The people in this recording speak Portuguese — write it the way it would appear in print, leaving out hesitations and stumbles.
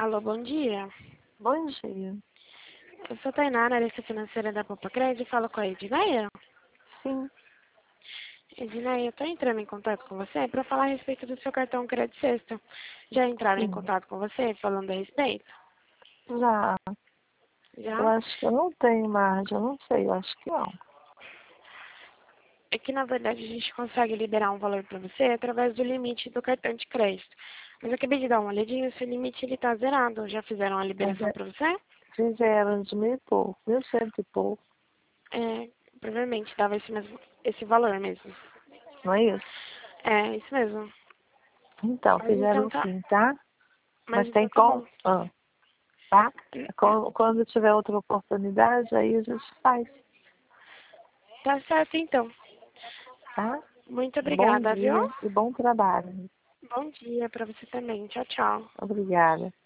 Alô, bom dia. Bom dia. Eu sou a Tainá, analista financeira da Poupa Crédito, e falo com a Edneia. Sim. Edneia, eu estou entrando em contato com você para falar a respeito do seu cartão Crédito Sexta. Já entraram em Sim. contato com você falando a respeito? Já. Eu Já? acho que eu não tenho margem, eu não sei, eu acho que não. É que, na verdade, a gente consegue liberar um valor para você através do limite do cartão de crédito. Mas eu acabei de dar uma olhadinha, o seu limite ele está zerado. Já fizeram a Mas liberação para você? fizeram de 1.000 e pouco, 1.100 e pouco, É, provavelmente dava esse valor mesmo. não é isso? É, isso mesmo. Então, Mas então fizeram tá, sim, tá? mas Mas tem então tá bom. como? Tá? Quando tiver outra oportunidade, aí a gente faz, Tá certo, então. tá? Muito Bom obrigada, viu? dia e bom trabalho. Bom dia para você também. Tchau, tchau. Obrigada.